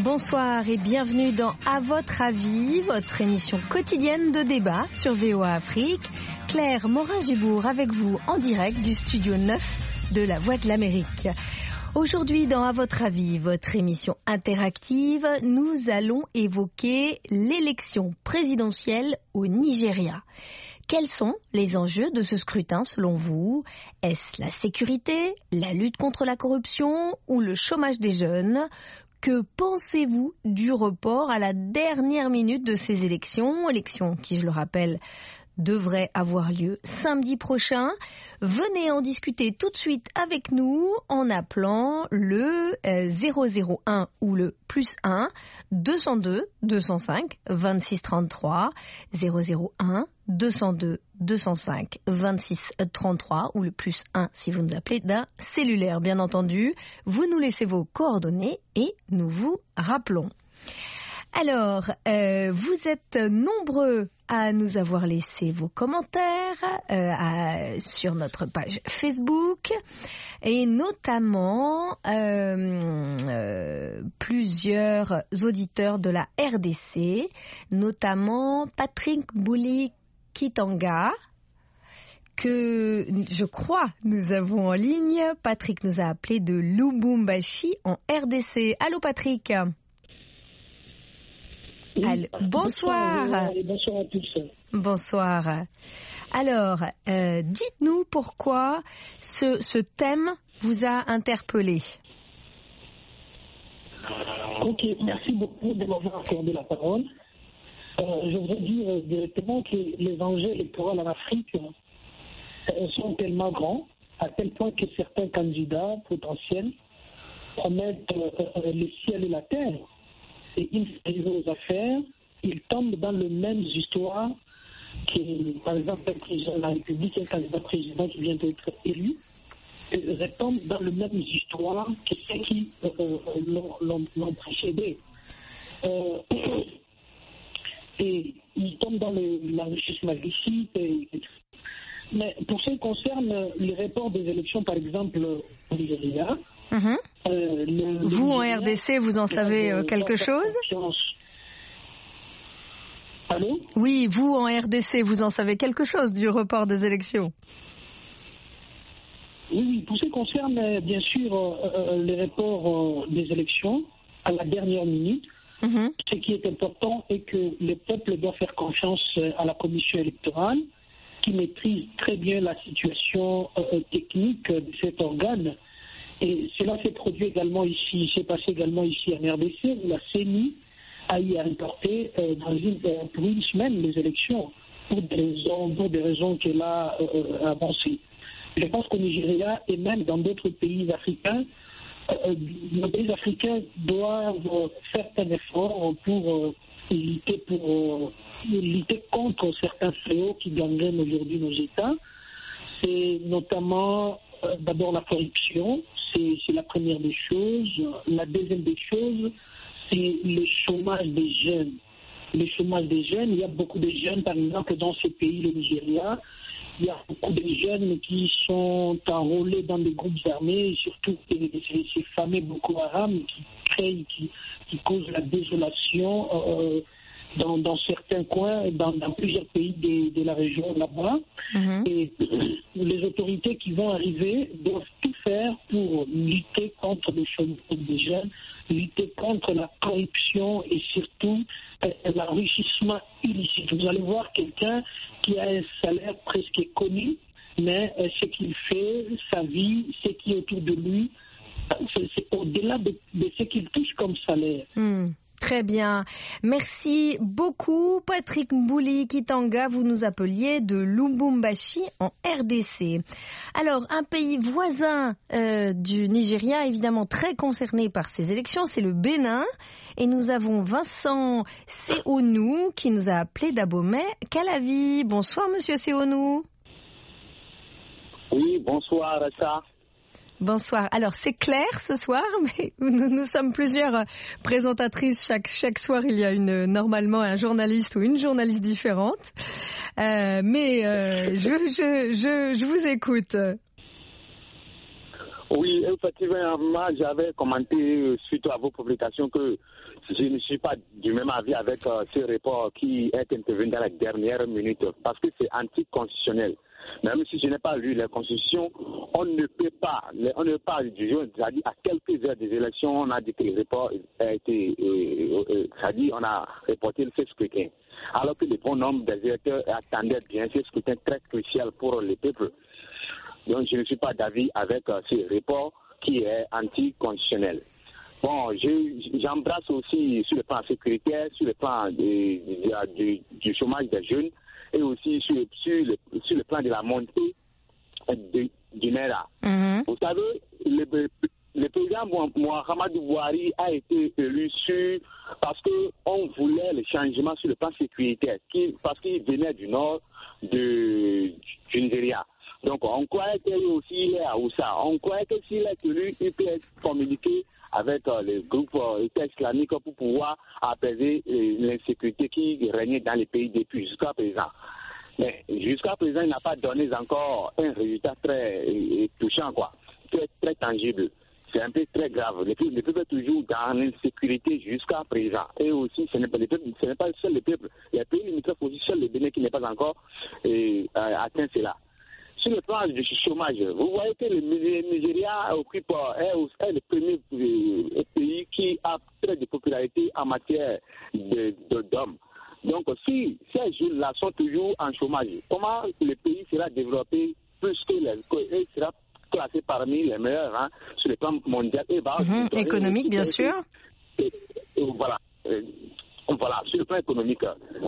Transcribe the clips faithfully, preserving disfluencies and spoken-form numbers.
Bonsoir et bienvenue dans À votre avis, votre émission quotidienne de débat sur V O A Afrique. Claire Morin-Gibourg avec vous en direct du studio neuf de la Voix de l'Amérique. Aujourd'hui dans À votre avis, votre émission interactive, nous allons évoquer l'élection présidentielle au Nigeria. Quels sont les enjeux de ce scrutin selon vous ? Est-ce la sécurité, la lutte contre la corruption ou le chômage des jeunes ? Que pensez-vous du report à la dernière minute de ces élections ? Élections qui, je le rappelle, devraient avoir lieu samedi prochain. Venez en discuter tout de suite avec nous en appelant le zéro zéro un ou le plus un deux zéro deux deux zéro cinq vingt-six trente-trois zéro zéro un deux zéro deux deux zéro cinq vingt-six trente-trois ou le plus un si vous nous appelez d'un cellulaire, bien entendu. Vous nous laissez vos coordonnées et nous vous rappelons. Alors, euh, vous êtes nombreux à nous avoir laissé vos commentaires euh, à, sur notre page Facebook et notamment euh, euh, plusieurs auditeurs de la R D C, notamment Patrick Bouli Kitanga, que je crois nous avons en ligne. Patrick nous a appelé de Lubumbashi en R D C. Allô Patrick. Oui. Allô. Bonsoir. Bonsoir, bonsoir à tous. Bonsoir. Alors, euh, dites-nous pourquoi ce, ce thème vous a interpellé. Ok, merci beaucoup de m'avoir accordé la parole. Euh, je voudrais dire directement que les enjeux électoraux en Afrique euh, sont tellement grands, à tel point que certains candidats potentiels promettent euh, le ciel et la terre. Et une fois arrivés aux affaires, ils tombent dans les mêmes histoires que, par exemple, un président de la République, un candidat président qui vient d'être élu, retombe dans les mêmes histoires que ceux qui euh, l'ont, l'ont, l'ont précédé. Euh, et ils tombent dans le, l'enrichissement illicite. Et, et, mais pour ce qui concerne les reports des élections, par exemple, au Nigeria, Mmh. Euh, le, vous, le en Nigeria, R D C, vous en savez euh, quelque chose ? Allô ? Oui, vous, en R D C, vous en savez quelque chose du report des élections ? Oui, oui. Pour ce qui concerne, bien sûr, euh, les reports euh, des élections à la dernière minute, mmh. ce qui est important est que le peuple doit faire confiance à la commission électorale qui maîtrise très bien la situation euh, technique de cet organe. Et cela s'est produit également ici, s'est passé également ici en R D C, où la C E N I a eu à reporter euh, dans une, euh, pour une semaine les élections, pour des raisons, pour des raisons qu'elle a euh, avancées. Je pense qu'au Nigeria et même dans d'autres pays africains, euh, les pays africains doivent faire un effort pour euh, lutter, pour, euh, lutter contre certains fléaux qui gangrènent aujourd'hui nos États. C'est notamment euh, d'abord la corruption. C'est, c'est la première des choses. La deuxième des choses, c'est le chômage des jeunes. Le chômage des jeunes, il y a beaucoup de jeunes, par exemple, dans ce pays, le Nigeria, il y a beaucoup de jeunes qui sont enrôlés dans des groupes armés, surtout ces, ces fameux Boko Haram qui créent, qui, qui causent la désolation euh, dans, dans certains coins, dans, dans plusieurs pays de, de la région là-bas. Mmh. Et les autorités qui vont arriver doivent tout faire pour lutter contre le chômage des jeunes, lutter contre la corruption et surtout euh, l'enrichissement illicite. Vous allez voir quelqu'un qui a un salaire presque connu, mais euh, ce qu'il fait, sa vie, ce qui est autour de lui, c'est, c'est au-delà de, de ce qu'il touche comme salaire. Mmh. Très bien. Merci beaucoup, Patrick Bouli Kitanga. Vous nous appeliez de Lubumbashi en R D C. Alors, un pays voisin euh, du Nigeria, évidemment très concerné par ces élections, c'est le Bénin. Et nous avons Vincent Seonou qui nous a appelé d'Abomey, Calavi. Bonsoir, monsieur Seonou. Oui, bonsoir, Ressa. Bonsoir. Alors, c'est Claire ce soir, mais nous, nous sommes plusieurs présentatrices. Chaque, chaque soir, il y a une, normalement un journaliste ou une journaliste différente. Euh, mais euh, je, je, je, je vous écoute. Oui, effectivement, j'avais commenté suite à vos publications que je ne suis pas du même avis avec euh, ce report qui est intervenu dans la dernière minute parce que c'est anticonstitutionnel. Même si je n'ai pas lu la Constitution, on ne peut pas, on ne peut pas, c'est-à-dire à quelques heures des élections, on a dit que le report a été, euh, euh, c'est-à-dire on a reporté ce scrutin. Alors que le bon nombre des électeurs attendaient bien ce scrutin très crucial pour le peuple. Donc je ne suis pas d'avis avec euh, ce report qui est anticonstitutionnel. Bon, je, j'embrasse aussi sur le plan sécuritaire, sur le plan de, de, de, du chômage des jeunes et aussi sur, sur, le, sur le plan de la montée de, du Naira. Mm-hmm. Vous savez, le, le président Mohamed Bouhari a été élu sur, parce qu'on voulait le changement sur le plan sécuritaire, qui, parce qu'il venait du nord de, du Nigeria. Donc, on croyait qu'il aussi est à Oussa. On croyait que s'il est élu, il peut communiquer avec euh, les groupes euh, islamiques pour pouvoir apaiser euh, l'insécurité qui régnait dans les pays depuis jusqu'à présent. Mais jusqu'à présent, il n'a pas donné encore un résultat très euh, touchant, quoi, très, très tangible. C'est un peu très grave. Les peuples, les peuples sont toujours dans l'insécurité jusqu'à présent. Et aussi, ce n'est pas, les peuples, ce n'est pas seul les peuples. Les pays limitrophes aussi, seul le Bénin qui n'est pas encore euh, atteint cela. Sur le plan du chômage, vous voyez que le Nigeria occupe, est, est le premier pays qui a très de popularité en matière de, de, d'hommes. Donc, si ces jeunes-là sont toujours en chômage, comment le pays sera développé plus que les... Il sera classé parmi les meilleurs hein, sur le plan mondial. Et bah, mmh, économique, bien sûr. Et, et voilà. Et, Voilà, sur le plan économique,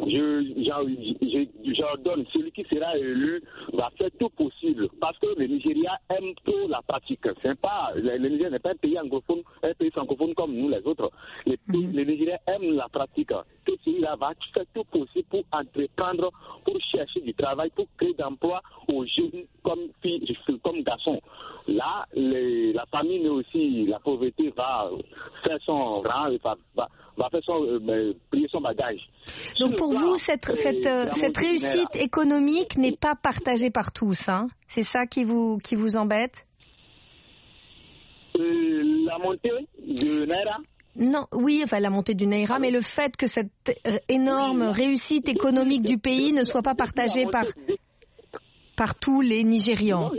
je, j'ordonne celui qui sera élu va faire tout possible parce que le Nigeria aime trop la pratique. C'est pas, le, le Nigeria n'est pas un pays anglophone, un pays francophone comme nous les autres. Le, mm-hmm. le Nigeria aime la pratique. Que celui-là va faire tout possible pour entreprendre, pour chercher du travail, pour créer d'emplois aux jeunes comme filles, comme garçons. Là, les, la famine aussi, la pauvreté va faire son rang, va, va, va faire son, euh, plier son bagage. Donc pour vous, cette, cette, euh, cette réussite économique n'est pas partagée par tous, hein? C'est ça qui vous, qui vous embête? euh, La montée du Naira? Non, oui, enfin la montée du Naira, mais le fait que cette énorme oui, réussite économique du pays ne soit pas partagée par, par tous les Nigérians.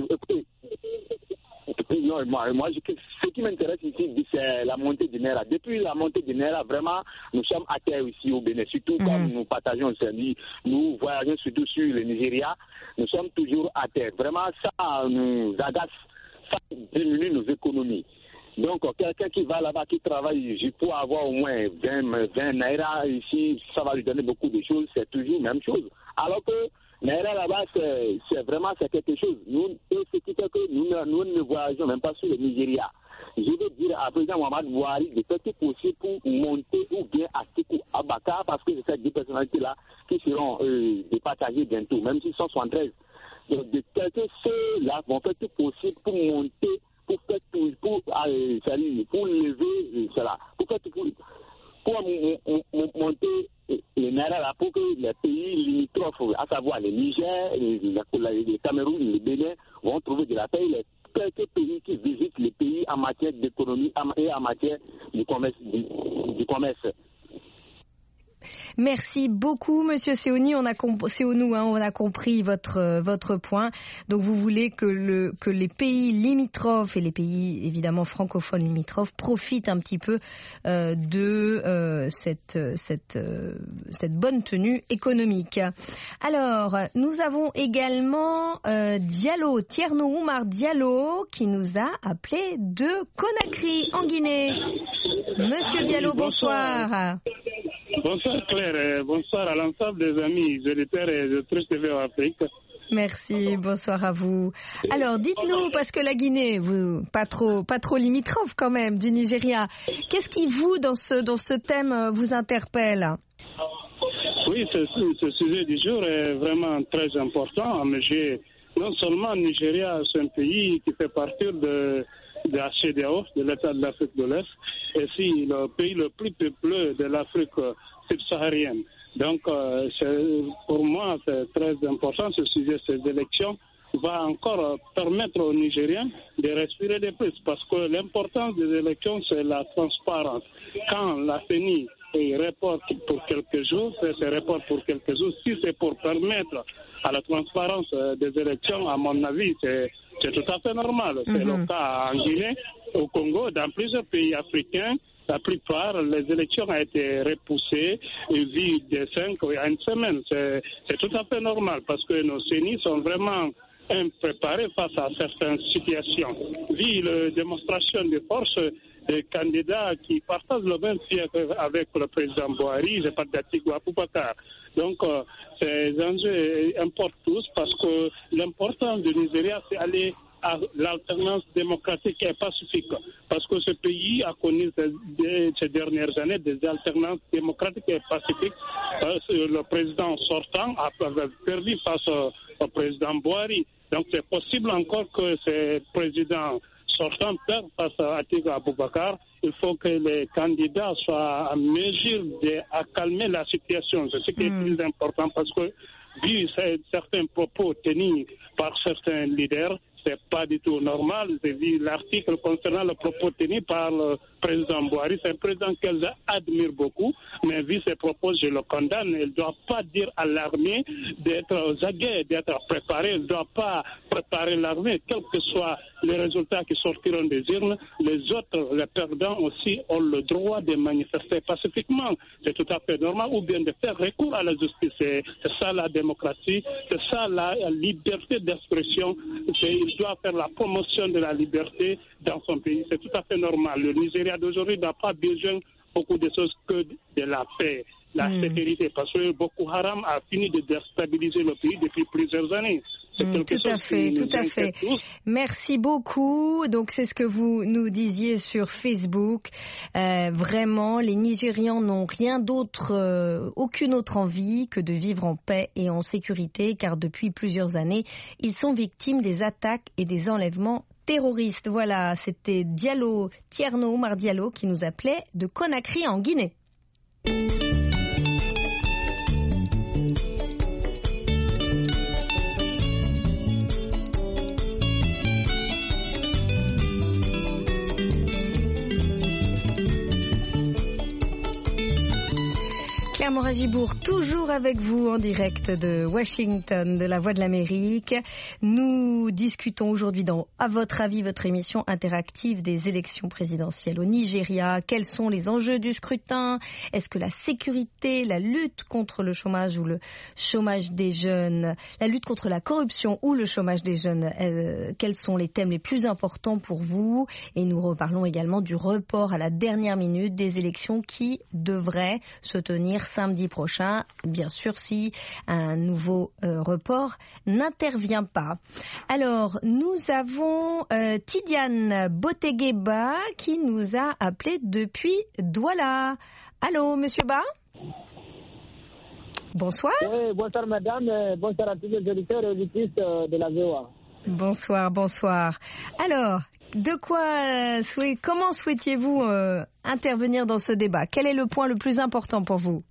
Non, moi, moi, ce qui m'intéresse ici, c'est la montée du Naira. Depuis la montée du Naira, vraiment, nous sommes à terre ici au Bénin. Surtout mmh. comme nous partageons, nous voyageons surtout sur le Nigeria, nous sommes toujours à terre. Vraiment, ça nous agace, ça diminue nos économies. Donc, quelqu'un qui va là-bas, qui travaille, je peux avoir au moins vingt Naira ici, ça va lui donner beaucoup de choses, c'est toujours la même chose. Alors que Naira là-bas, c'est, c'est vraiment c'est quelque chose. Nous, ce qui fait que nous, nous ne voyageons même pas sur le Nigeria. Je veux dire à président Mohamed Bouhari de faire tout possible pour monter ou bien à Tikou Abaka, parce que c'est ces deux personnalités-là qui seront euh, départagées bientôt, même s'ils sont soixante-treize. Donc, de quelques ceux-là vont faire tout possible pour monter, pour faire tout, pour, euh, pour lever euh, cela, pour faire tout, pour, pour monter les Naira là, pour que les pays limitrophes, à savoir les Niger, les, les, les Cameroun, les Bénin, vont trouver de la paix. Les quelques pays qui visitent les pays en matière d'économie et en matière du commerce. Du, du commerce. Merci beaucoup, Monsieur Seouni. On a comp- Seonou, hein, on a compris votre euh, votre point. Donc, vous voulez que le que les pays limitrophes et les pays évidemment francophones limitrophes profitent un petit peu euh, de euh, cette cette euh, cette bonne tenue économique. Alors, nous avons également euh, Diallo, Tierno Oumar Diallo, qui nous a appelé de Conakry, en Guinée. Monsieur Diallo, bonsoir. bonsoir. Bonsoir Claire, bonsoir à l'ensemble des amis auditeurs et auditrices de V O A Afrique. Merci, bonsoir à vous. Alors dites-nous, parce que la Guinée, vous pas trop pas trop limitrophe quand même du Nigeria, qu'est-ce qui vous dans ce dans ce thème vous interpelle? Oui, ce, ce sujet du jour est vraiment très important. Mais j'ai, non seulement le Nigeria, c'est un pays qui fait partie de de la C E D E A O, de l'État de l'Afrique de l'Est, et c'est le pays le plus peuplé de l'Afrique subsaharienne. Donc, euh, c'est, pour moi, c'est très important ce sujet, ces élections, va encore permettre aux Nigériens de respirer de plus, parce que l'importance des élections, c'est la transparence. Quand la C E N I reporte pour quelques jours, c'est reporte pour quelques jours. Si c'est pour permettre à la transparence des élections, à mon avis, c'est, c'est tout à fait normal. C'est mm-hmm. le cas en Guinée, au Congo, dans plusieurs pays africains. La plupart, les élections ont été repoussées vu de cinq à une semaine. C'est, c'est tout à fait normal parce que nos C E N I sont vraiment impréparés face à certaines situations. Vu la démonstration de force des candidats qui partagent le même fief avec le président Buhari, je parle d'Atiku Abubakar. Donc, euh, ces enjeux importent tous parce que l'importance du Nigeria, c'est aller à l'alternance démocratique et pacifique. Parce que ce pays a connu ces, ces dernières années des alternances démocratiques et pacifiques. Euh, le président sortant a perdu face au, au président Buhari. Donc c'est possible encore que ces présidents sortants perdent face à Atiku Abubakar. Il faut que les candidats soient en mesure de à calmer la situation. C'est ce qui est mmh. plus important parce que vu certains propos tenus par certains leaders, c'est pas du tout normal. J'ai vu l'article concernant le propos tenu par le président Buhari. C'est un président qu'elle admire beaucoup, mais vu ses propos, je le condamne. Il ne doit pas dire à l'armée d'être aux aguets, d'être préparé. Il ne doit pas préparer l'armée, quels que soient les résultats qui sortiront des urnes. Les autres, les perdants aussi, ont le droit de manifester pacifiquement. C'est tout à fait normal, ou bien de faire recours à la justice. C'est, c'est ça la démocratie, c'est ça la, la liberté d'expression. C'est, il doit faire la promotion de la liberté dans son pays. C'est tout à fait normal. Le Nigeria d'aujourd'hui n'a pas besoin beaucoup de choses que de la paix, la mmh. sécurité, parce que Boko Haram a fini de déstabiliser le pays depuis plusieurs années. Mmh, tout à fait, tout à fait. Merci beaucoup. Donc c'est ce que vous nous disiez sur Facebook. Euh, vraiment, les Nigérians n'ont rien d'autre, euh, aucune autre envie que de vivre en paix et en sécurité, car depuis plusieurs années, ils sont victimes des attaques et des enlèvements terroristes. Voilà, c'était Diallo, Tierno Omar Diallo qui nous appelait de Conakry en Guinée. Claire Morin-Gibour, toujours avec vous en direct de Washington, de la Voix de l'Amérique. Nous discutons aujourd'hui dans À votre avis, votre émission interactive des élections présidentielles au Nigeria. Quels sont les enjeux du scrutin? Est-ce que la sécurité, la lutte contre le chômage ou le chômage des jeunes, la lutte contre la corruption ou le chômage des jeunes, euh, quels sont les thèmes les plus importants pour vous? Et nous reparlons également du report à la dernière minute des élections qui devraient se tenir samedi prochain, bien sûr si un nouveau euh, report n'intervient pas. Alors, nous avons euh, Tidiane Botegueba qui nous a appelé depuis Douala. Allô, Monsieur Ba? Bonsoir. Oui, bonsoir madame, bonsoir à tous les auditeurs et auditrices de la V O A. Bonsoir, bonsoir. Alors, de quoi, euh, souhait, comment souhaitiez-vous euh, intervenir dans ce débat? Quel est le point le plus important pour vous?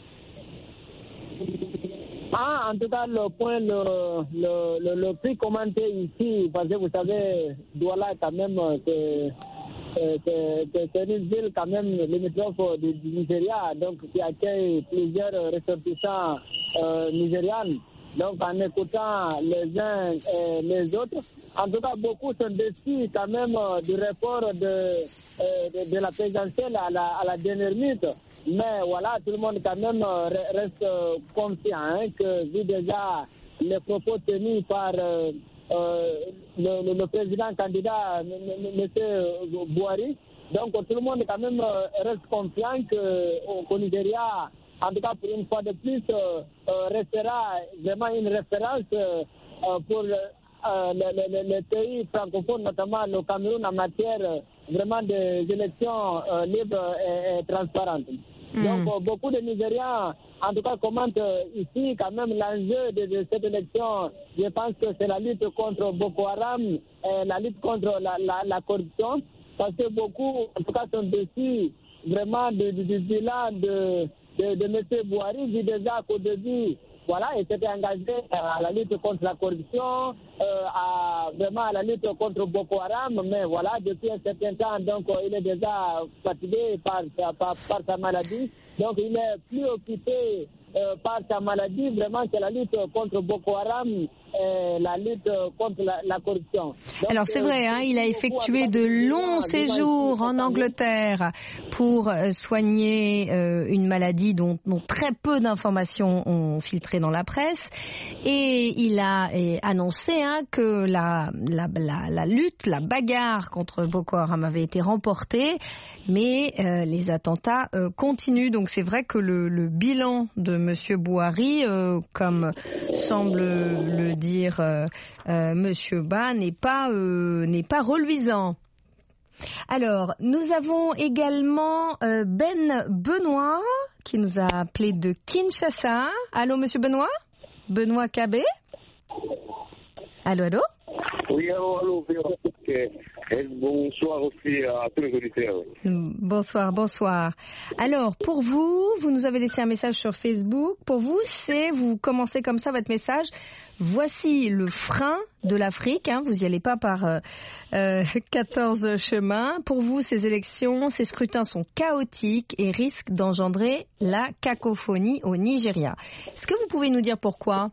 Ah, en tout cas, le point le, le, le, le plus commenté ici, parce que vous savez, Douala quand même, c'est, c'est, c'est, c'est une ville quand même limitrophe du, du Nigeria, donc qui accueille plusieurs ressortissants euh, nigérians. Donc en écoutant les uns et les autres, en tout cas beaucoup sont déçus quand même du report de, de, de la présidentielle à la, à la dernière minute. Mais voilà, tout le monde quand même reste confiant hein, que vu déjà les propos tenus par euh, euh, le, le président candidat, M. Buhari, donc tout le monde quand même reste confiant que qu'au Nigeria, en tout cas pour une fois de plus, euh, restera vraiment une référence euh, pour euh, les, les, les pays francophones, notamment le Cameroun, en matière euh, vraiment des élections euh, libres et, et transparentes. Mmh. Donc euh, beaucoup de Nigériens, en tout cas, commentent euh, ici quand même l'enjeu de, de cette élection. Je pense que c'est la lutte contre Boko Haram et la lutte contre la, la, la corruption, parce que beaucoup, en tout cas, sont déçus vraiment du, du, du bilan de, de, de M. Buhari. Vu déjà qu'au début, voilà, il s'était engagé à la lutte contre la corruption, euh, à, vraiment à la lutte contre Boko Haram, mais voilà, depuis un certain temps, donc il est déjà fatigué par, par, par sa maladie, donc il est plus occupé euh, par sa maladie, vraiment c'est la lutte contre Boko Haram et la lutte contre la, la corruption. Donc, alors c'est vrai, hein, il a effectué de longs séjours en Angleterre pour euh, soigner euh, une maladie dont, dont très peu d'informations ont filtré dans la presse, et il a et, annoncé hein, que la, la, la, la lutte, la bagarre contre Boko Haram avait été remportée, mais euh, les attentats euh, continuent. Donc c'est vrai que le, le bilan de Monsieur Bouhari, euh, comme semble le dire euh, euh, Monsieur Ba, n'est pas euh, n'est pas reluisant. Alors, nous avons également euh, Ben Benoît qui nous a appelé de Kinshasa. Allô, Monsieur Benoît? Benoît Kabé? Allô, allô? Oui, allô, allô. Et bonsoir aussi à tous les auditeurs. Bonsoir, bonsoir. Alors, pour vous, vous nous avez laissé un message sur Facebook. Pour vous, c'est, vous commencez comme ça votre message. Voici le frein de l'Afrique. Hein, vous n'y allez pas par euh, euh, quatorze chemins. Pour vous, ces élections, ces scrutins sont chaotiques et risquent d'engendrer la cacophonie au Nigeria. Est-ce que vous pouvez nous dire pourquoi?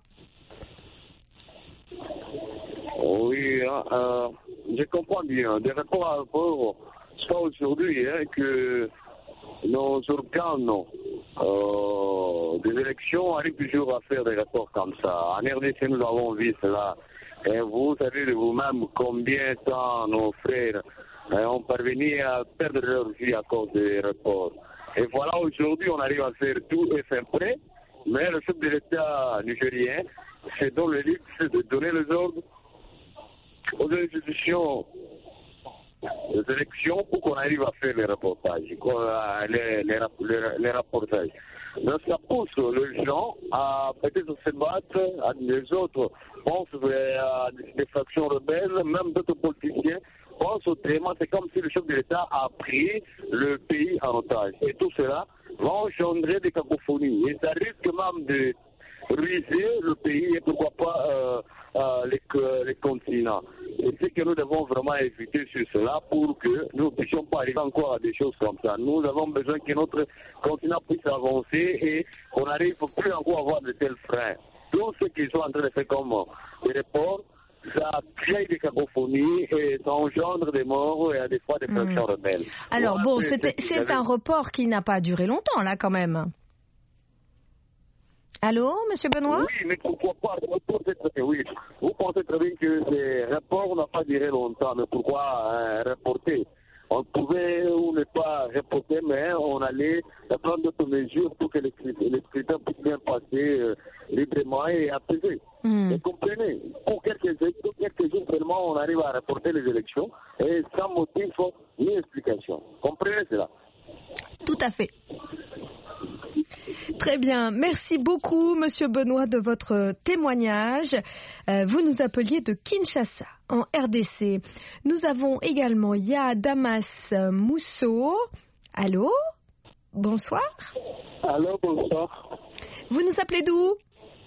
Oui, euh, je comprends bien. Des rapports à rapport, c'est pas aujourd'hui hein, que nos organes euh, des élections arrivent toujours à faire des rapports comme ça. En R D C, nous avons vu cela. Et vous savez de vous-même combien de temps nos frères hein, ont parvenu à perdre leur vie à cause des rapports. Et voilà, aujourd'hui, on arrive à faire tout et c'est prêt. Mais le chef de l'État nigérien, c'est dans le luxe de donner les ordres aux institutions des élections pour qu'on arrive à faire les reportages, les, les, les, les rapportages. Donc ça pousse les gens à peut-être se battre, à les autres pensent à des factions rebelles, même d'autres politiciens pensent autrement. C'est comme si le chef de l'État a pris le pays en otage. Et tout cela va engendrer des cacophonies. Et ça risque même de ruiser le pays et pourquoi pas euh, euh, les, les continents. Et c'est que nous devons vraiment éviter sur cela pour que nous ne puissions pas arriver encore à des choses comme ça. Nous avons besoin que notre continent puisse avancer et qu'on n'arrive plus encore à avoir de tels freins. Tout ce qu'ils sont en train de faire comme des reports, ça crée des cacophonies et ça engendre des morts et des fois des factions mmh. rebelles. Alors bon, c'est, c'est un report qui n'a pas duré longtemps là quand même. Allô, Monsieur Benoît? Oui, mais pourquoi pas? Oui, vous pensez très bien que les rapports n'ont pas duré longtemps, mais pourquoi euh, reporter? On pouvait ou ne pas reporter, mais on allait prendre d'autres mesures pour que les, les scrutins puissent bien passer euh, librement et apaiser. Mm. Vous comprenez? Pour quelques, pour quelques jours seulement, on arrive à reporter les élections et sans motif ni explication. Comprenez cela? Tout à fait. Très bien, merci beaucoup Monsieur Benoît de votre témoignage. Euh, vous nous appeliez de Kinshasa en R D C. Nous avons également Ya Damas Mousso. Allô? Bonsoir. Allô, bonsoir. Vous nous appelez d'où?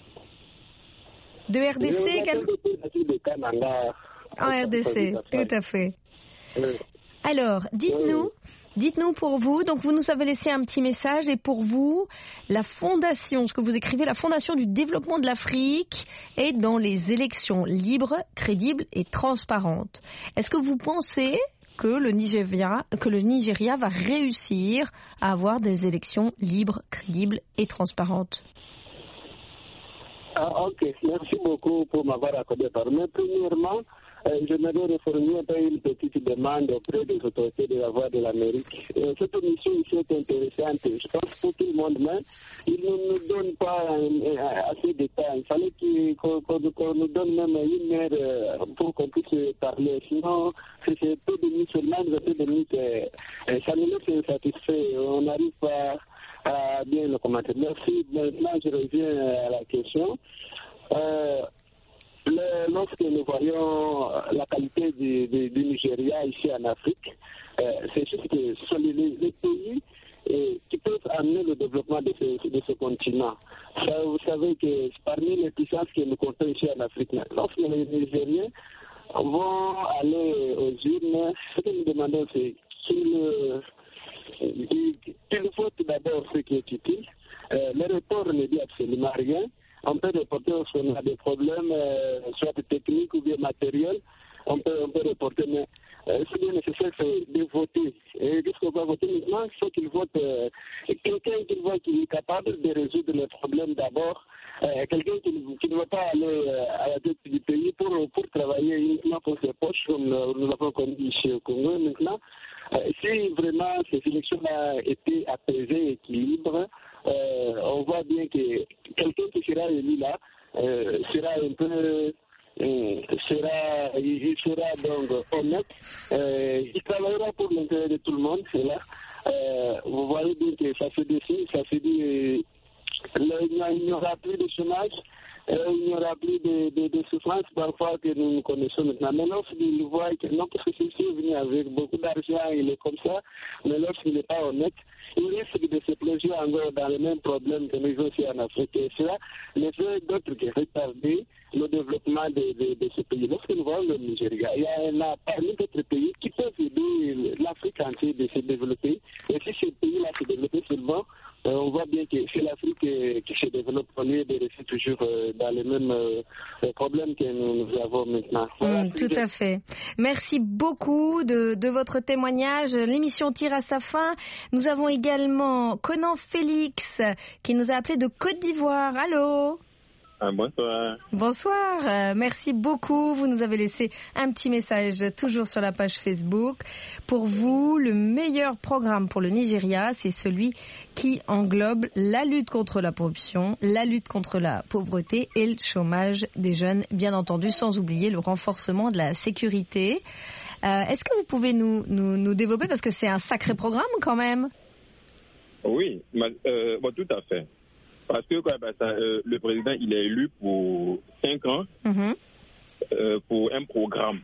De R D C également? En R D C, tout à fait. Oui. Alors, dites-nous, oui. dites-nous pour vous, donc vous nous avez laissé un petit message, et pour vous, la fondation, ce que vous écrivez, la fondation du développement de l'Afrique est dans les élections libres, crédibles et transparentes. Est-ce que vous pensez que le Nigeria, que le Nigeria va réussir à avoir des élections libres, crédibles et transparentes? Ah, ok, merci beaucoup pour m'avoir accordé la parole. Mais premièrement, euh, j'aimerais reformuler une petite demande auprès des autorités de la Voix de l'Amérique. Euh, cette mission ici est intéressante. Je pense pour tout le monde, mais ils ne nous donnent pas euh, assez de temps. Il fallait qu'il, qu'on, qu'on nous donne même une heure euh, pour qu'on puisse parler. Sinon, c'est peu de minutes seulement, peu de minutes, euh, ça nous laisse satisfait. On n'arrive pas à bien le commenter. Merci. Maintenant, je reviens à la question. Euh, le, lorsque nous voyons la qualité du, du, du Nigeria ici en Afrique, euh, c'est juste que ce sont les, les pays et qui peuvent amener le développement de ce, de ce continent. Ça, vous savez que parmi les puissances que nous comptons ici en Afrique, lorsque les Nigériens vont aller aux urnes, ce que nous demandons, c'est qu'il qu'il faut tout d'abord ce qui est utile. Euh, le report ne dit absolument rien. On peut reporter lorsqu'on a des problèmes, euh, soit techniques ou bien matériels. On peut, on peut reporter, mais euh, ce qui est nécessaire, c'est de voter. Et qu'est-ce qu'on va voter maintenant? Il faut qu'il vote euh, quelqu'un qu'il voit qui est capable de résoudre les problèmes d'abord. Euh, quelqu'un qui, qui ne va pas aller euh, à la tête du pays pour, pour travailler uniquement pour ses poches, comme euh, nous l'avons connu ici au Congo maintenant. Euh, si vraiment ces élections-là étaient apaisées, équilibrées, euh, on voit bien que quelqu'un qui sera élu là euh, sera un peu, euh, sera, il sera donc honnête, euh, il travaillera pour l'intérêt de tout le monde, c'est là. Euh, vous voyez bien que ça se dessine, ça se dit, euh, il n'y aura plus de chômage. Euh, il n'y aura plus de, de, de souffrance parfois que nous connaissons maintenant. Mais lorsqu'il voit que non, parce que celui-ci est venu avec beaucoup d'argent, il est comme ça, mais lorsqu'il n'est pas honnête, il risque de se plonger encore dans les mêmes problèmes que nous aussi en Afrique. Et cela ne fait d'autre que retarder le développement de, de, de ce pays. Lorsque nous voyons le Nigeria, il y a parmi d'autres pays qui peuvent aider l'Afrique entière de se développer. Et si ces pays-là se développent seulement, euh, on voit bien que c'est l'Afrique euh, qui se développe au lieu de rester toujours euh, dans les mêmes euh, problèmes que nous, nous avons maintenant. Voilà, mmh, tout à fait. Merci beaucoup de, de votre témoignage. L'émission tire à sa fin. Nous avons également Conan Félix qui nous a appelé de Côte d'Ivoire. Allô? Ah, bonsoir. Bonsoir, euh, merci beaucoup. Vous nous avez laissé un petit message toujours sur la page Facebook. Pour vous, le meilleur programme pour le Nigeria, c'est celui qui englobe la lutte contre la corruption, la lutte contre la pauvreté et le chômage des jeunes, bien entendu, sans oublier le renforcement de la sécurité. Euh, est-ce que vous pouvez nous, nous, nous développer, parce que c'est un sacré programme quand même? Oui, euh, bon, tout à fait. Parce que quoi, ben, ça, euh, le président, il est élu pour cinq ans, mm-hmm. euh, pour un programme.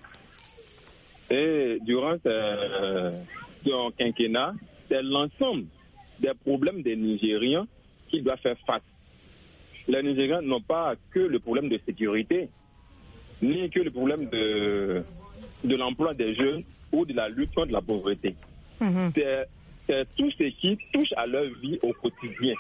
Et durant ce, son quinquennat, c'est l'ensemble des problèmes des Nigériens qu'il doit faire face. Les Nigériens n'ont pas que le problème de sécurité, ni que le problème de, de l'emploi des jeunes ou de la lutte contre la pauvreté. Mm-hmm. C'est, c'est tout ce qui touche à leur vie au quotidien.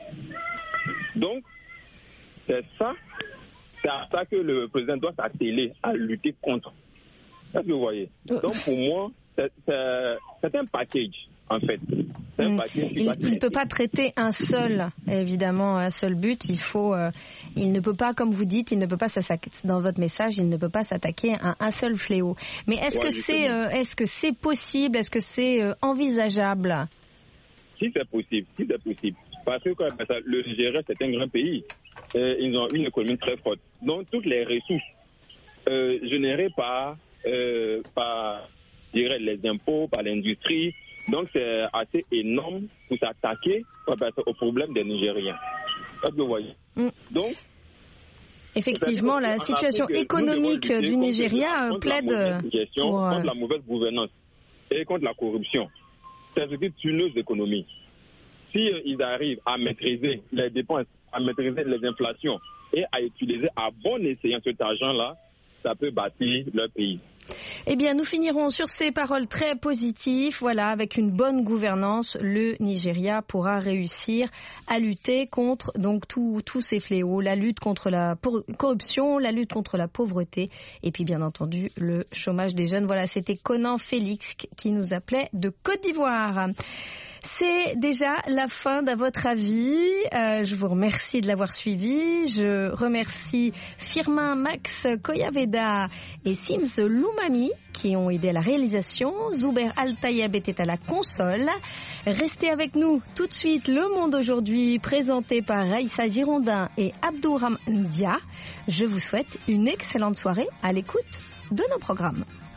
Donc, c'est ça, c'est à ça que le président doit s'atteler à lutter contre. Est-ce que vous voyez? Donc, pour moi, c'est, c'est, c'est un package, en fait. C'est un package il ne peut pas traiter un seul, évidemment, un seul but. Il faut, euh, il ne peut pas, comme vous dites, il ne peut pas s'attaquer, dans votre message, il ne peut pas s'attaquer à un seul fléau. Mais est-ce ouais, que c'est, euh, est-ce que c'est possible? Est-ce que c'est euh, envisageable? Si c'est possible, si c'est possible. Parce que quoi, parce que le Nigeria, c'est un grand pays. Euh, ils ont une économie très forte. Donc, toutes les ressources euh, générées par, euh, par je dirais, les impôts, par l'industrie, donc c'est assez énorme pour s'attaquer aux problèmes des Nigériens. Est-ce que vous voyez? Mm. Donc, effectivement, la situation économique du Nigeria plaide gestion, pour... contre la mauvaise gouvernance et contre la corruption. C'est ce qui tue nos économies. Si euh, ils arrivent à maîtriser les dépenses, à maîtriser les inflations et à utiliser à bon escient cet argent-là, ça peut bâtir leur pays. Eh bien, nous finirons sur ces paroles très positives. Voilà, avec une bonne gouvernance, le Nigeria pourra réussir à lutter contre donc tous tous ces fléaux, la lutte contre la corruption, la lutte contre la pauvreté et puis bien entendu le chômage des jeunes. Voilà, c'était Conan Félix qui nous appelait de Côte d'Ivoire. C'est déjà la fin d'À votre avis. Euh, je vous remercie de l'avoir suivi. Je remercie Firmin Max Koyaveda et Sims Loumami qui ont aidé à la réalisation. Zuber Al-Tayeb était à la console. Restez avec nous tout de suite. Le Monde aujourd'hui, présenté par Raïssa Girondin et Abdourahmane Dia. Je vous souhaite une excellente soirée à l'écoute de nos programmes.